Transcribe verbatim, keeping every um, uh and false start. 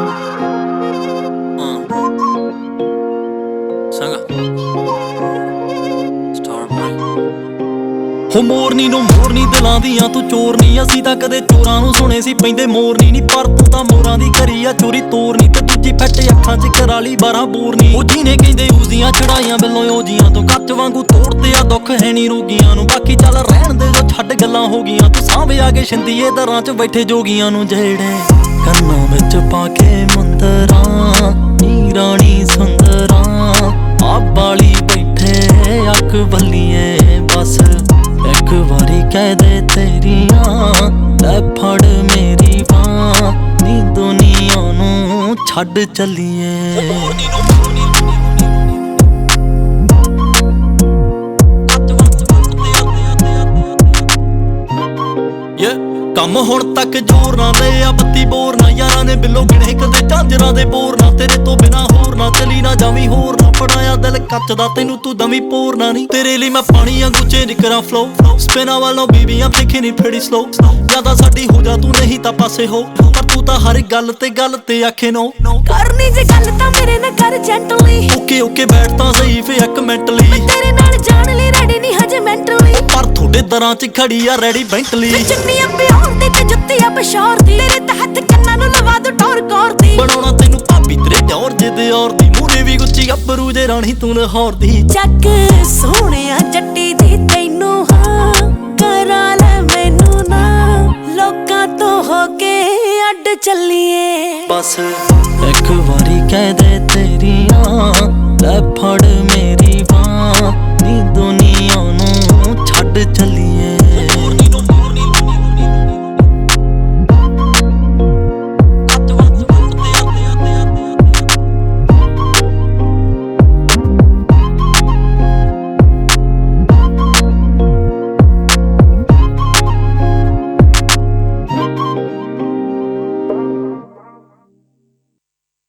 ਹੋ ਮੋਰਨੀ ਨੂੰ ਮੋਰਨੀ ਦਿਲਾਂ ਦੀਆਂ ਤੂੰ ਚੋਰ ਨੀ। ਅਸੀਂ ਤਾਂ ਕਦੇ ਚੋਰਾਂ ਨੂੰ ਸੁਣੇ ਸੀ ਪੈਂਦੇ ਮੋਰਨੀ ਨੀ, ਪਰ ਤੂੰ ਤਾਂ ਮੋਰਾਂ ਦੀ ਕਰੀ ਆ ਚੋਰੀ ਤੋਰਨੀ। ਤੇ ਦੂਜੀ ਫੱਟ ਅੱਖਾਂ ਚ ਕਰਾਲੀ ਬਾਰਾਂ ਬੋਰਨੀ। ਉਹ ਜਿਹਨੇ ਕਹਿੰਦੇ ਉਸਦੀਆਂ ਚੜਾਈਆਂ ਬਿੱਲੋਂ ਓਜੀਆਂ ਤੋਂ ਕੱਚ ਵਾਂਗੂ ਤੋੜਦੇ ਆ ਦੁੱਖ ਹੈ ਨੀ ਰੋਗੀਆਂ ਨੂੰ। ਬਾਕੀ ਚੱਲ ਰਹਿਣ ਦੇ ਜੋ ਛੱਡ ਗੱਲਾਂ ਹੋ ਗਈਆਂ, ਤੂੰ ਸਾਂਭੇ ਆ ਕੇ ਸ਼ਿੰਦੀਏ ਦਰਾਂ ਚ ਬੈਠੇ ਜੋਗੀਆਂ ਨੂੰ। ਜਿਹੜੇ ਕੰਨਾਂ ਵਿੱਚ ਪਾ ਕੇ ਮੁੰਦਰਾਂ ਨੀ ਰਾਣੀ ਸੁੰਦਰਾਂ ਆ ਬਾਲੀ ਬੈਠੇ ਅੱਖ ਬੱਲੀਏ। ਬਸ ਇੱਕ ਵਾਰੀ ਕਹਿ ਦੇ ਤੇਰੀਆਂ ਲੈ ਫੜ ਮੇਰੀ ਬਾਂਹ ਨੀ ਦੁਨੀਆ ਨੂੰ ਛੱਡ ਚੱਲੀਏ। ਕੰਮ ਹੁਣ ਤੱਕ ਜ਼ੋਰ ਨਾ ਦੇ ਆ ਬੱਤੀ ਬੋਰ ਨਾ। ਯਾਰਾਂ ਨੇ ਬਿੱਲੋ ਗਿਣੇ ਕਦੇ ਝਾਂਜਰਾਂ ਦੇ ਬੋਰ ਨਾ। ਤੇਰੇ ਤੋਂ ਬਿਨਾ ਹੋਰ ਨਾ ਚਲੀ ਨਾ ਜਾਵੀਂ ਹੋਰ ਨਾ। ਫੜਾਇਆ ਦਿਲ ਕੱਚ ਦਾ ਤੈਨੂੰ ਤੂੰ ਦਵੀਂ ਪੋਰਨਾ ਨੀ। ਤੇਰੇ ਲਈ ਮੈਂ ਪਾਣੀ ਵਾਂਗੂ ਚੇਂਜ ਕਰਾਂ ਫਲੋ। ਸਪਿਨਾਂ ਵੱਲੋਂ ਬੀਬੀਆਂ ਦੇਖੀ ਨੀ ਫੇੜੀ ਸਲੋ। ਜਿਆਦਾ ਸਾਡੀ ਹੋ ਜਾ ਤੂੰ ਨਹੀਂ ਤਾਂ ਪਾਸੇ ਹੋ, ਪਰ ਤੂੰ ਤਾਂ ਹਰ ਗੱਲ ਤੇ ਗੱਲ ਤੇ ਆਖੇ ਨੋ। ਕਰਨੀ ਜੇ ਗੱਲ ਤਾਂ ਮੇਰੇ ਨਾਲ ਕਰ ਜੈਂਟਲੀ। ਓਕੇ ਓਕੇ ਬੈਠ ਤਾਂ ਸਹੀ ਫੇ ਇੱਕ ਮਿੰਟ ਲਈ। ਮੈਂ ਤੇਰੇ ਨਾਲ ਜਾਣ ਲਈ ਰੈਡੀ ਨਹੀਂ ਹਜੇ ਮੈਂਟਲੀ, ਪਰ ਤੁਹਾਡੇ ਦਰਾਂ ਚ ਖੜੀ ਆ ਰੈਡੀ ਬੈਂਟਲੀ। ਚੁੰਨੀਆਂ ਪਿਆਰ ਦੀ ਤੇ ਜੁੱਤੀਆਂ ਪਸ਼ੌਰ ਦੀ। ਤੇਰੇ ਤਹਿਤ ਕੰਨਾਂ ਨੂੰ ਲਵਾ ਦੂ ਟੌਰ ਕੌਰ ਦੀ। ਬਣਾਉਣਾ ਤੈਨੂੰ ਭਾਬੀ ਤੇਰੇ ਟੌਰ ਜੇ ਦੇ ਔਰ ਦੀ। ਮੂਰੇ ਵੀ ਗੁੱਚੀ ਗੱਭਰੂ ਜੇ ਰਾਣੀ ਤੂੰ ਲਾਹੌਰ ਦੀ। ਚੱਕ ਸੋਹਣਿਆ ਜੱਟੀ ਦੀ ਤੈਨੂੰ ਹਾਂ ਕਰਾ ਲੈ ਮੈਨੂੰ ਨਾ। ਲੋਕਾਂ ਤੋਂ ਹੋ ਕੇ ਅੱਡ ਚੱਲੀਏ। ਬਸ ਇੱਕ ਵਾਰੀ ਕਹਿ ਦੇ ਤੇਰੀਆਂ ਲੈ ਫੜ ਮੇਰੀ